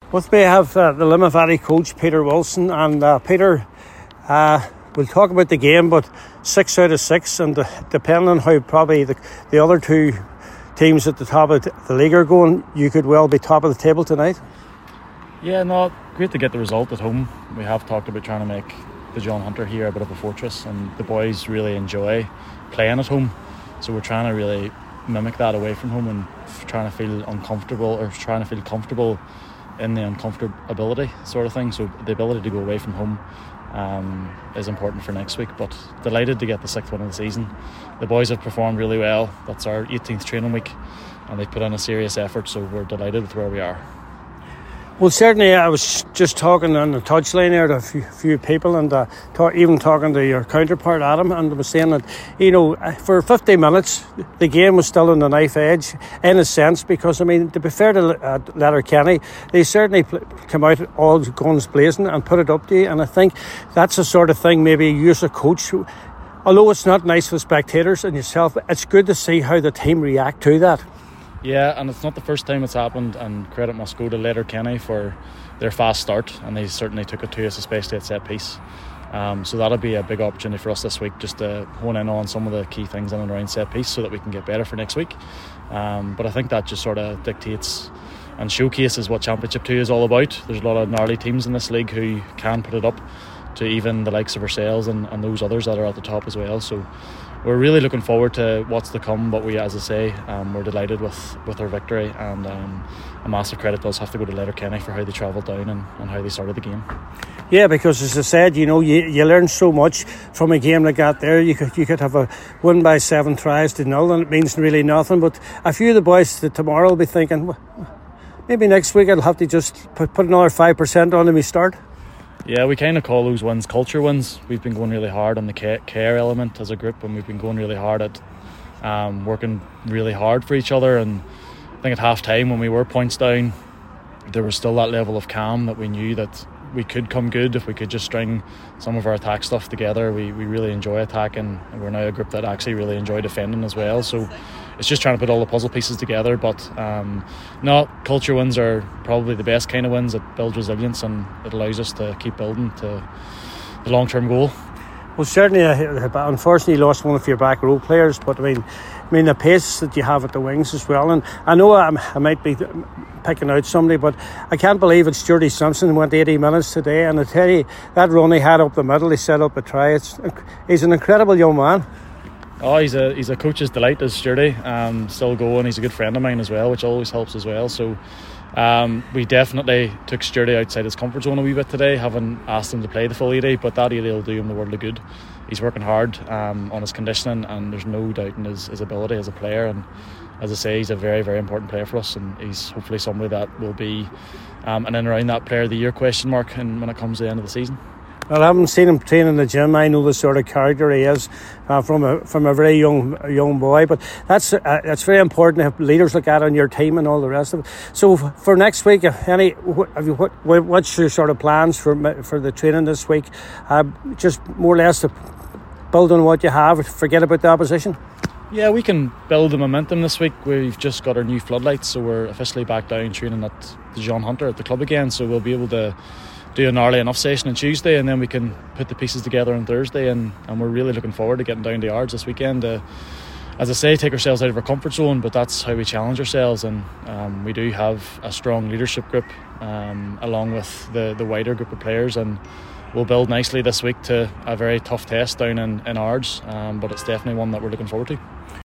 With me I have the Limavady coach Peter Wilson, and Peter, we'll talk about the game, but 6 out of 6, and depending on how probably the other two teams at the top of the league are going, you could well be top of the table tonight. Yeah, no, great to get the result at home. We have talked about trying to make the John Hunter here a bit of a fortress, and the boys really enjoy playing at home, so we're trying to really mimic that away from home and trying to feel comfortable in the uncomfortability sort of thing. So the ability to go away from home is important for next week, but delighted to get the 6th win of the season. The boys have performed really well. That's our 18th training week, and they've put in a serious effort, so we're delighted with where we are. Well, certainly I was just talking on the touchline there to a few people, and even talking to your counterpart Adam, and I was saying that for 50 minutes the game was still on the knife edge in a sense, because to be fair to Letterkenny, they certainly come out all guns blazing and put it up to you, and I think that's the sort of thing maybe you as a coach, although it's not nice for spectators and yourself, it's good to see how the team react to that. Yeah, and it's not the first time it's happened, and credit must go to Letterkenny for their fast start, and they certainly took it to us, especially at set piece. So that'll be a big opportunity for us this week, just to hone in on some of the key things in and around set piece so that we can get better for next week. But I think that just sort of dictates and showcases what Championship 2 is all about. There's a lot of gnarly teams in this league who can put it up to even the likes of ourselves and those others that are at the top as well. So we're really looking forward to what's to come, but we, as I say, we're delighted with our victory, and a massive credit does have to go to Letterkenny for how they travelled down and how they started the game. Yeah, because as I said, you learn so much from a game like that there. You could have a win by 7 tries to 0, and it means really nothing, but a few of the boys tomorrow will be thinking, well, maybe next week I'll have to just put another 5% on me start. Yeah, we kind of call those wins culture wins. We've been going really hard on the care element as a group, and we've been going really hard at working really hard for each other. And I think at half time, when we were points down, there was still that level of calm that we knew that we could come good if we could just string some of our attack stuff together. We really enjoy attacking, and we're now a group that actually really enjoy defending as well. So it's just trying to put all the puzzle pieces together. But culture wins are probably the best kind of wins. It builds resilience, and it allows us to keep building to the long-term goal. Well, certainly, unfortunately, you lost one of your back row players, but I mean the pace that you have at the wings as well. And I know I might be picking out somebody, but I can't believe it's Jordy Simpson went 80 minutes today, and I tell you, that run he had up the middle, he set up a try. He's an incredible young man. Oh, he's a coach's delight, is Sturdy. Still going. He's a good friend of mine as well, which always helps as well. So we definitely took Sturdy outside his comfort zone a wee bit today, having asked him to play the full 80, but that 80 will do him the world of good. He's working hard on his conditioning, and there's no doubt in his ability as a player. And as I say, he's a very, very important player for us, and he's hopefully somebody that will be in and around that player of the year question mark when it comes to the end of the season. Well, I haven't seen him train in the gym. I know the sort of character he is from a very young boy, but that's very important to have leaders like that on your team and all the rest of it. So for next week, what's your sort of plans for the training this week? Just more or less to build on what you have, forget about the opposition? Yeah, we can build the momentum this week. We've just got our new floodlights, so we're officially back down training at the John Hunter at the club again, so we'll be able to do an early enough session on Tuesday, and then we can put the pieces together on Thursday, and we're really looking forward to getting down to yards this weekend to, as I say, take ourselves out of our comfort zone, but that's how we challenge ourselves. And we do have a strong leadership group along with the wider group of players, and we'll build nicely this week to a very tough test down in Ards, but it's definitely one that we're looking forward to.